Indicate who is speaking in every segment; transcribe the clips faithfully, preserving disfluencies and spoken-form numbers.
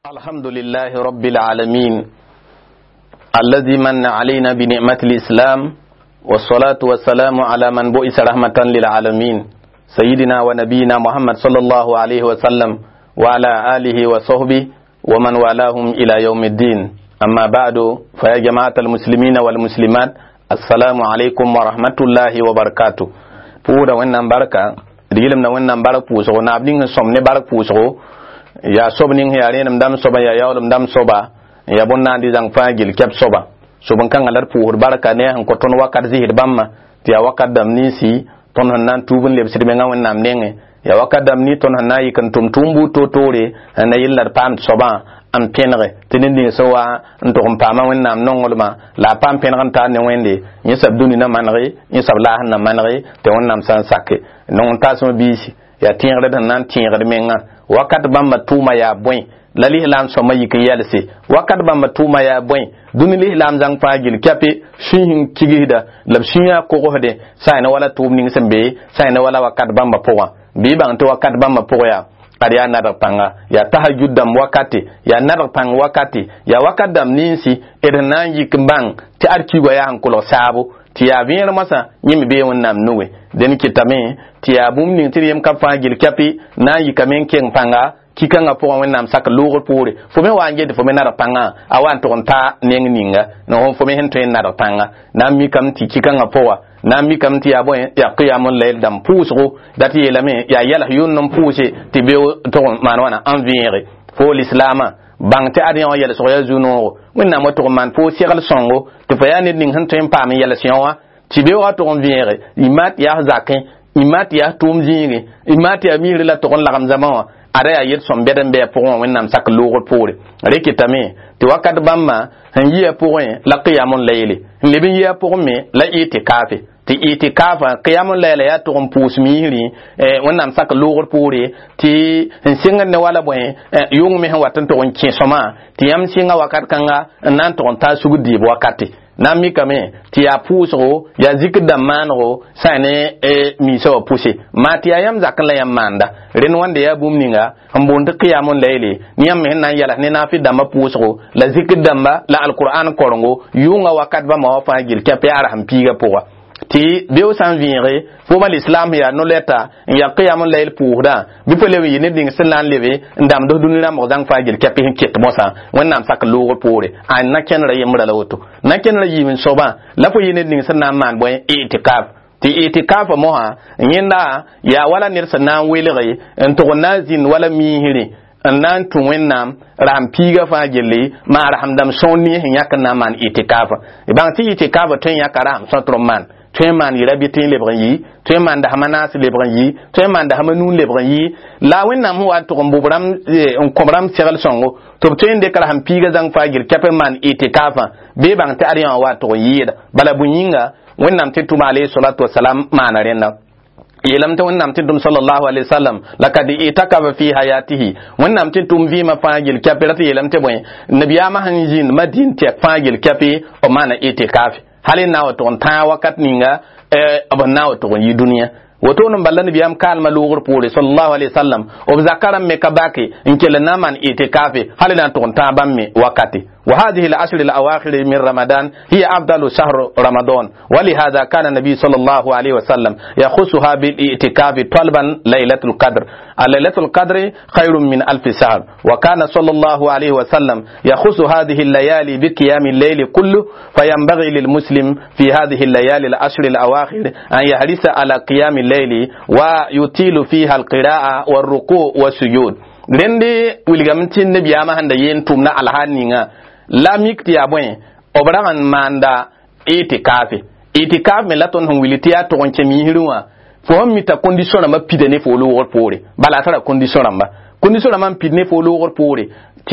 Speaker 1: الحمد لله رب العالمين الذي من علينا بنعمة الإسلام والصلاة والسلام على من بعث رحمة للعالمين سيدنا ونبينا محمد صلى الله عليه وسلم وعلى آله وصحبه ومن والاهم إلى يوم الدين. أما بعد فيا جماعة المسلمين والمسلمات السلام عليكم ورحمة الله وبركاته. پورا ونن بركة ديلم ونن بركة پوسو نابلين سومني بركة پوسو ya sobning ya renam dam soba ya yawlum dam soba ya bonna di jang fagil kep soba sobon kan alar puur baraka ne han ko ton wakat zihir bamma ti ya wakat dam ni si ton han nan tubun leb sirbe ngawen nam nenge ya wakat dam ni ton han nayi kan tum tumbu to tore na yillar pam soba am penre tinin din so wa ndo kom pama wen nam nongolma la pam penran ta ne wende ni sab duni na manre ni sab la han na manre te won nam san sakke non ta so bisi ya tingre dan nan tingre menga wakat bamba tuma ya boy la lihlam so mayi ke yalse wakat bamba tuma ya boy duni lihlam jang fagil kape shin kigida lab shinya ko ko de sayna wala tum ning sembe sayna wala wakat bamba powa bi bang to wakat bamba powa ya kariya nadar panga ya tahajjud dam wakati ya nadar pang wakati ya wakat dam ninsi edan yikimbang ti arki go ya hankulo sabu ti ya bien masa nyimi be wonnam nuwe den kitame ti ya bum ning tiriyem ka fagil kapi na yi kamen ken panga kikanga po wonnam sak logo pore fo me wanje de fo me nara panga awan to ta neng ninga no fo me hen to nara panga na mi kam ti kikanga po wa na mi kam ti ya bo ya qiyamul layl dam puso dati yelame ya yala yun nom puse ti be to manwana envire fo l'islama bang te adion yele so ya juno wonna mo to man po sigal songo to fa yani ning han tem pa mi yele sionwa ti be wa to envire imat ya zakin imat ya tum jingi imat ya mi la to la gam zaman ara ya yet som beden be po wonna sak logo pore rekitame ti wakat bamma han yiya po la qiyamul layli libin yiya po me la itikafi ti itikafa qiyamul layla ya to pus mihiri eh wannan saka logor pore ti singa ne wala boy yung me watan to wonki soma ti yam singa wakat kanga nan to ta sugudi wakati na mi kame ti ya puso ya zikda manro sane e mi so pusi mati ayam zakala yam manda ren wande ya bumninga ambonde qiyamul layli niyam me nan yala ne na fi dama puso la zikda ma la alquran korongo yunga wakat ba ma fa gil kape ara hampiga powa ti bew san vire fo mal islam ya no leta ya qiyamul layl puuda bi pele wi ne ding selan lebe ndam do dunira mo dang fagil kape hin kit mosa wonnam sak logo pore an na ken ra yemra la woto na ken ra yimin soba la fo yene ding selan man boy itikaf ti itikaf mo ha nyinda ya wala nir senan welere en to nazin wala mihiri nan tun wennam ram piga fa gelle ma rahamdam sonni hin yakna man itikaf ibang ti itikaf tun yakara sotro man tun man yira bitin lebran yi tun man da hamanas lebran yi tun man da hamanun lebran yi la wennam ho at ko mbubram on komram segal songo to tun de kala ham piga zang fa gil kape man itikaf be bang ta ariyan wa to yida bala bunyinga wennam tituma alayhi salatu wassalam mana renna yelam ta wannan tintum sallallahu alaihi wasallam laqad itakafa fi hayatihi wannan tintum vi ma fagil kapirati yelam te boy nabiya ma hanjin madin te fagil kapi o mana itikafi halin na wato ta wakat ninga eh abun na wato yi duniya wato non ballan nabiyam kalma lugur pore sallallahu alaihi wasallam o zakaram me kabaki inkela naman itikafi halin na to ta bamme wakati وهذه العشر الأواخر من رمضان هي أفضل شهر رمضان ولهذا كان النبي صلى الله عليه وسلم يخصها بالاعتكاف طلبا ليلة القدر ليلة القدر خير من ألف شهر وكان صلى الله عليه وسلم يخص هذه الليالي بقيام الليل كله فينبغي للمسلم في هذه الليالي العشر الأواخر أن يحرص على قيام الليل ويطيل فيها القراءة والركوع والسجود rende wilgamtin ne biyama handa yen tumna alhaninga la mikti abwen obraman manda itikafi itikaf me laton hon wilitiya to onche mihirwa fo mita condition ma pidene fo lo wor pore bala tara condition ma condition ma pidene fo lo wor pore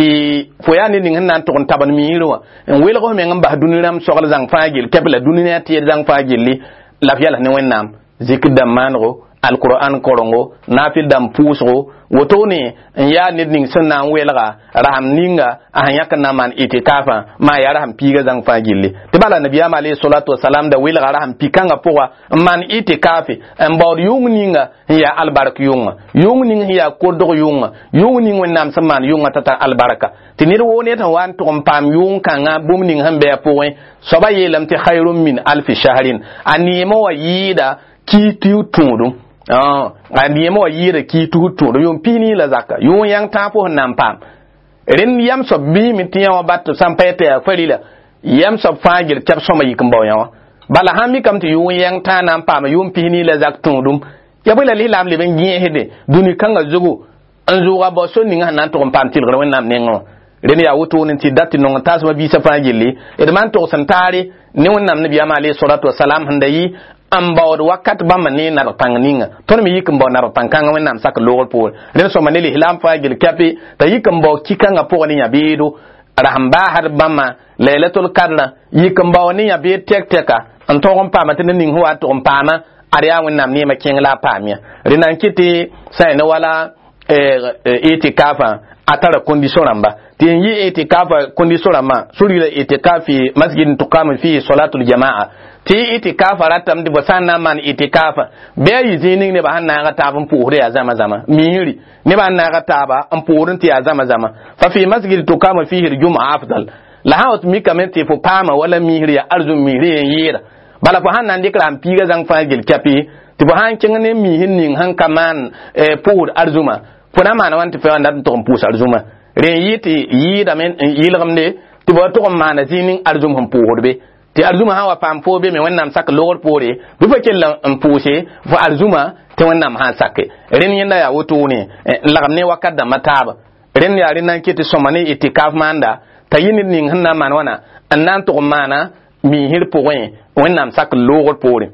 Speaker 1: ti fo yani ning nan to taban mihirwa en welgo me ngamba duniram sogal zang fagil kebla dunia ti zang fagil li la fiala ne wennam zikda manro alquran korongo nafil dam pusgo woto ne ya nidning sunna welga raham ninga a yak na man itikafa ma ya raham piga zang fagille te bala nabiyama alayhi salatu wassalam da welga raham pikanga powa man itikafi mbawd yung ninga ya albarak yung yung ninga ya koddo yung yung ninga nam saman yung tata albaraka tinir woni ta wan to pam yung kanga bum ning hambe powe soba yelam te khairum min alf shahrin animo wa yida kitu tudum ah animo wa yida kitu tudum yum pini la zakka yung yang tapo nam pam ren yam so bi mi tiya wa bat sampete ya farila yam so fagir tab so mayi kambo yawa bala hami kam te yung yang ta nam pam yum pini la zak tudum ya bala li lam le ben giye hede duni kanga zugu an zuga bo so ninga nan to pam tilgra wen nam nengo ren ya wuto nin ti datti non tasma bi sa fagilli e man to santare ni wonnam nabi ama alayhi salatu wassalam handayi am bawd wakat bamba ni na tangninga ton mi yikum bo na tangkanga wonnam sak logol pol ren so maneli hilam fagil kapi ta yikum bo kikanga po ni yabidu rahamba har bamba lailatul qadr yikum bo ni yabi tek teka an to gon pama tin ning huwa to pama ariya wonnam ni ma kengla pamia renan kiti sai na wala e itikafa atara condition ramba tin yi itikafa condition ramba suri da itikafi masjidin tuqamu fi salatul jamaa ti itikafa ratam di bosanna man itikafa be yi zinin ne ba hanna ga tabun puhure ya zama zama miri ne ba hanna ga taba an puhurun ti ya zama zama fa fi masjid tuqamu fihi jumaa afdal la hawt mi kamenti fo pama wala miri ya arzu miri yira bala fo hanna ndikra am piga zang fa gil kapi ti bo han kengene mi hinnin han kaman e puhur arzuma puna mana wanti fe wanda to pusa arzuma re yiti yida men yilgamde ti bo to mana zinin arzum hum puhurbe ti arzuma hawa pam fobe me wannan sak lor pore bu fa kella am puse fa arzuma ti wannan ha sakke ren yinda ya wuto ne lagamne wakada mataba ren ya ren nan kiti somani itikaf manda tayini nin hanna man wana annan to mana mi hir poin wannan sak lor pore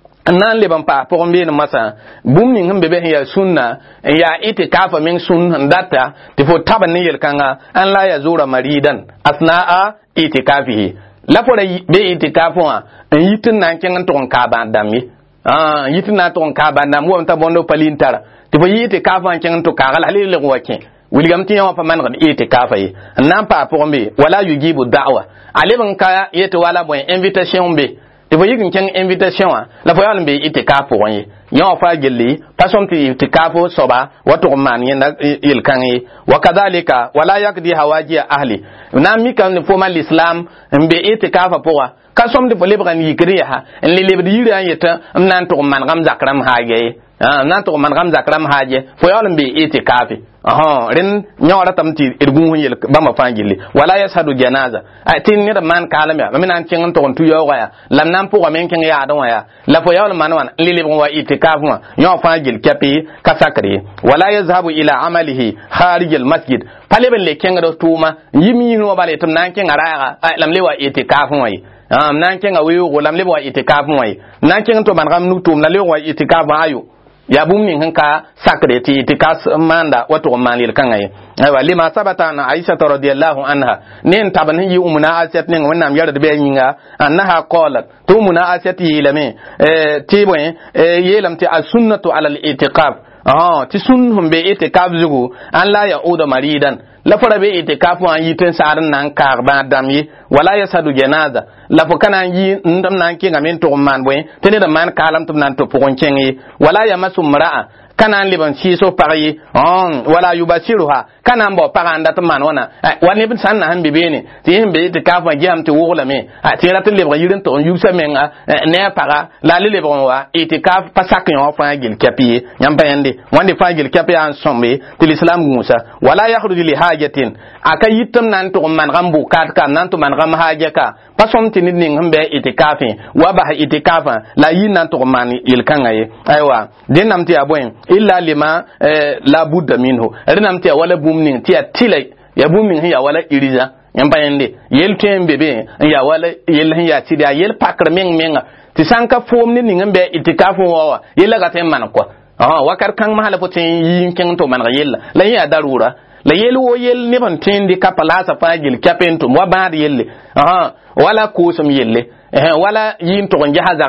Speaker 1: nan le ban pa pour mbien masa bum ning hembe be ya sunna ya itikafa min sun data te fo taban ni yel kanga an la ya zura maridan asna'a itikafihi la fo be itikafu an yitin nan ken ton ka ban dami ah yitin na ton ka ban dam wo ta bondo palintara te fo itikafu an ken to ka gal halil le wake wilgam ti yawa fa man ga itikafa yi nan pa pour mbi wala yujibu da'wa aliban ka yeto wala bo invitation be te voyez qu'un invitation la voyons be itikafu wonye yon fa gelli pasom ti itikafu soba wato man yenda il kangi wakadhalika wala yakdi hawaji ahli na mi kan fo mal islam be itikafa powa kasom de bolebran yikriha en le lebdi yira yeta nan to man gam zakram haage ah nan to man gam zakram haage fo yon be itikafi aha ren nyawara tamti irgun yel bama fangili wala yashadu janaza atin ni man kalama min an kin to tu yo ya lam nan po men kin ya don ya la fo yawl man wan lili wa itikaf wa nyaw fangil kapi kasakri wala yazhabu ila amalihi kharij al masjid pale ben le kin do tuma yimi no bale tum nan kin ara lam le wa itikaf wa ah nan kin awi go lam le wa itikaf wa nan kin to man gam nu tum la le wa itikaf ayo ya bum min hanka sakreti tikas manda wato manil kangaye aywa lima sabata na aisha radhiyallahu anha nin taban yi umuna asiyat nin wannan yar da bayin ga annaha qalat to umuna asiyat yilame eh tibwe eh yelam ti as-sunnatu ala al-i'tiqaf ah ti sunnhum be i'tiqaf zugu an la ya'udu maridan la fara be i'tikafu an yitin saran nan karba damyi wala yasadu janaza la fo kana yi ndam nan ki ngamen to man boy tene da man kalam tum nan to pokon kengi wala yamasu mraa kana liban siso pari on wala yubasiruha kana mbo paranda to man wana wani bin sanna han bibene ti himbe te kafa jam te wogla me a ti ratul lebra yirin to yusa menga ne para la le lebra wa itikaf pasak yo fa gil kapi nyam bayande wande fa gil kapi an sombe til islam musa wala yakhruju li hajatin aka yitam nan to man gambu kat kan nan to man gam hajaka pasom ti nin himbe itikafi wa ba itikafa la yin nan to man il kangaye aywa denam ti aboyen illa lima eh, la budda minhu renam ti wala bumnin ti atile ya bumnin ya wala iriza yambayende yel tembebe ya wala yel ya ti da yel pakra meng menga ti sanka fom ni ngam be itikafu wawa yel ga tem man ko ah wakar kan mahala potin yin ken to man ga yel la ya darura la yel wo yel ne ban tendi kapala sa fagil kapento wa ba yelle ah wala kusum yelle eh wala yin to njaha zagala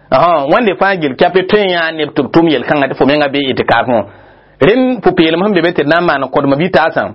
Speaker 1: aha wande fa gil kape tonya ne tum tum yel kan fo menga be itikaf mo ren fu pelem hambe bete na man ko ma bita san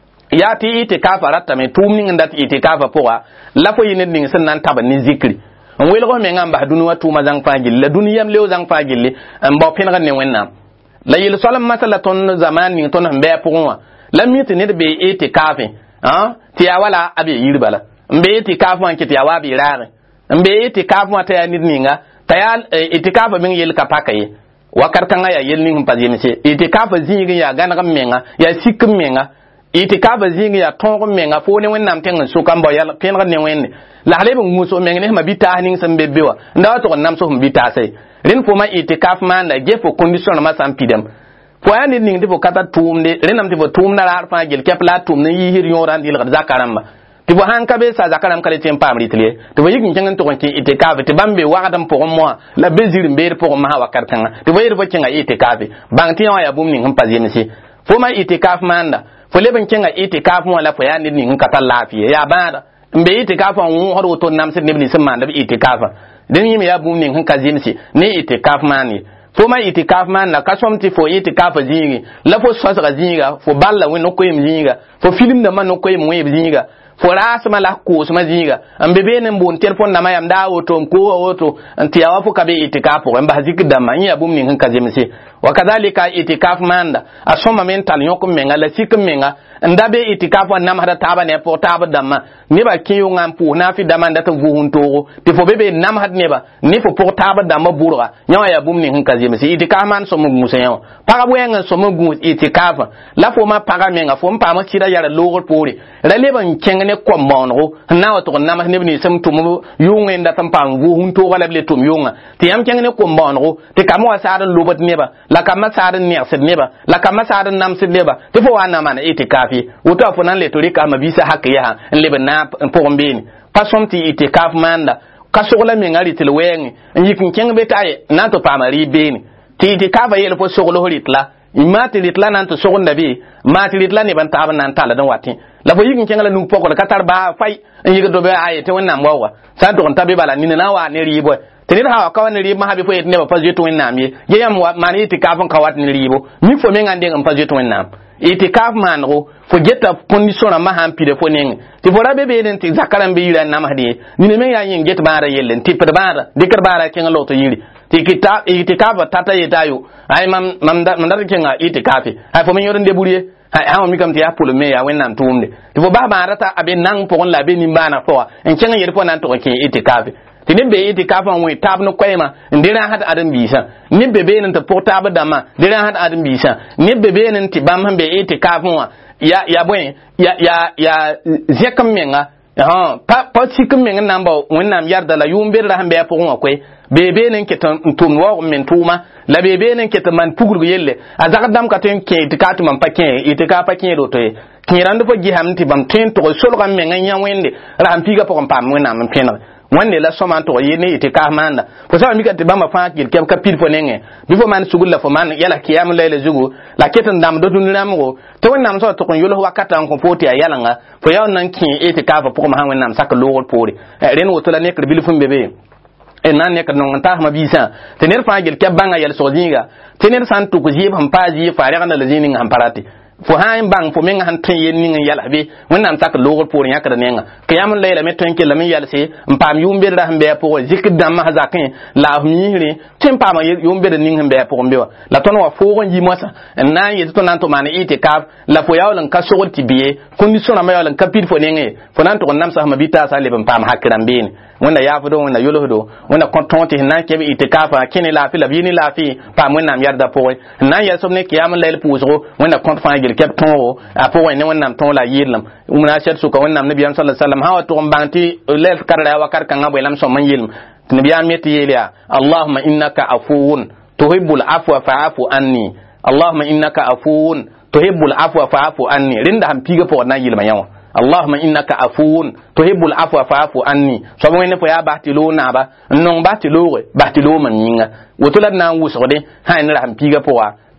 Speaker 1: ya ti itikaf ratta me tum ning ndat itikaf poa la fo yinin ning san nan taba ni zikri on wel go menga ba dunu watu ma zang fa gil la duniyam lew zang fa gil en ba pen ga ne wenna la yel salam masala ton zaman ni ton mbe poa la mi te ne be itikaf ha ti ya wala abi yirbala mbe itikaf man ki ti ya wa bi rare mbe itikaf ma ta ya ninga tayal itikafa min yel kapakaye wakar kanga ya yel ning pazime se itikafa zingi ya gana menga ya sikum menga itikafa zingi ya tongo menga fo ne wennam tenga so kambo ya kenga ne wenne la halebe muso menga ne mabita ning sambe bewa ndawa to nam so mbita sai rin fo ma itikaf man da gefo condition ma sam pidem fo ya ning defo kata tumde renam defo tumna la fa gel kepla tumne yi hir yoran dil gadza karamba ti bo han kabe sa zakaram kale tem pamri tile to bo yikin kengan to konti itikafe ti bambe wagadam po mo la bezir mbeer po ma hawa kartanga ti bo yir bo kenga itikafe bangti ya bum ni hum pazine si fo ma itikaf manda fo leben kenga itikaf mo la fo ya ni ni kata lafiya ya bada mbe itikafa won hodo to nam sit ni sama da itikafa den yimi ya bum ni hum kazine si ni itikaf mani fo ma itikaf man la kasomti fo itikaf zingi la fo swasa zinga fo balla wen no koyim zinga fo film da man no koyim we zinga fo rasma la ko suma zinga ambe be ne mbon telefon na mayam da woto ko woto anti awa fo kabe itikaf ko mba zik da man ya bum ni han kazemse wa kadhalika itikaf manda asoma mental yokum menga la sikum menga ndabe itikaf na mahada taba ne po taba damma ne ba kiyo ngam pu na fi damanda to vuhunto te fo bebe nam had ne ba ne fo po taba damma burga nyawa ya bum ni han kazemse itikaf man so mu musayo para buenga so mu gu itikaf la fo ma para menga fo mpa ma tira yara logor pore releban kengene ko monro na wato na ma ne ni sam tumu yunga nda tam pam vuhunto wala ble tum yunga te yam kengene ko monro te kamo asara lobat ne ba la kama sarin ne asid neba la kama sarin nam sid neba te fo wana mana itikafi wuto afunan le tori kama bisa hakka ya lebe na pombeni pasomti itikaf manda kasogola mi ngari til wengi yikin ken betaye nan to pamari beni ti itikafa yele fo sogolo horitla imati litla nan to sogonda bi mati litla ne ban taban nan tala dan wati la fo yikin ken la nu pokol katar ba fay yiga do be ayete wannan wawa sa to on tabe bala ni na wa ne ribo tenir hawa kawan ribo ma habi fo yet ne ba fajeto wennam ye yam mani itikafan kawat ni ribo mi fo men ngande ngam fajeto wennam itikaf man go fo geta condition ma han pide fo nen ti fo rabe be den ti zakaram be yira nam hadi ni ne men ya yin get bara yellen ti per bara dikar bara ken lo to yiri ti kitab itikaf tata yetayo ay mam mam dar ken ga itikafi ay fo men yoron de buriye ay hawo mi kam ti apolo me ya wennam tumde ti fo ba ba rata abe nan po on la be ni bana fo en ken yir fo nan to ken itikafi ti nimbe itikafan we tab no kwema ndira hat adam bisa nimbe be nan ta portable dama ndira hat adam bisa nimbe be nan ti bam hambe itikafan wa ya ya bwen ya ya ya zekam menga ha pa pa sikum menga namba wonnam yarda la yumbe ra hambe ya pokon akwe bebe nan ke tum wo men tuma la bebe nan ke man pugurgu yelle azakadam ka ten ke itikatu man pakin itikafa kin do to kinrandu fo gihamti bam ten to solo kam menga nya wende ra hampiga pokon pam wonnam penna wande la soma to yene itikaf manda ko sa mi ka te bamba fa kil kem ka pil fo nenge bi fo man sugul la fo man yala kiyam layla zugu la ketan dam do dun namgo to wonnam so to kon yolo wakata ko foti ayala nga fo yaw nan ki itikaf fo ma han nam sak logol pori ren woto la nek bil fum bebe en nan nek non ta ma bisa tener fa gel kebanga yel so zinga tener san to ko jib ham paji fa re kana la zinin ham parati fo han bang fo men han tin yen ning yala be wonnam tak logol pour yakada nenga kiyam layla me ton ke lamin yalse mpam yumbe da hambe pour zikdam ma hazakin la mihri tin pam yumbe da ning hambe pour mbewa la ton wa fo gon yi mosa nan yi to nan to man itikaf la fo yawlan ka sogol tibiye condition ma yawlan ka pir fo nenge fo nan to nam sa ma bita sa le pam hakiran beni wanda ya fudo wanda yolodo wanda kontonti nan ke itikafa kini la fi la bini la fi pam wonnam yarda pour nan ya somne kiyam layla puusgo wanda konton gel kep tongo apo wenne wonnam ton la yirlam umna shat suka wonnam nabiyan sallallahu alaihi wasallam hawa to banti lel karra wa kar kan ngabo lam so man yilm nabiyan meti yelia allahumma innaka afuwun tuhibbul afwa fa'fu anni allahumma innaka afuwun tuhibbul afwa fa'fu anni rinda ham piga po na yilma yawa allahumma innaka afuwun tuhibbul afwa fa'fu anni so wenne po ya batilo na ba non batilo batilo man yinga wotula na wusode ha ni ham piga po wa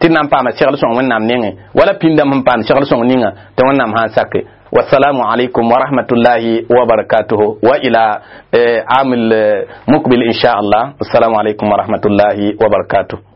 Speaker 1: tin nan paama segl sõng wẽnnaam nengẽ wala pĩndame sẽn paam segl sõng ninga tɩ wẽnnaam sãn sake. والسلام عليكم ورحمة الله وبركاته وإلى عام المقبل إن شاء الله. السلام عليكم ورحمة الله وبركاته.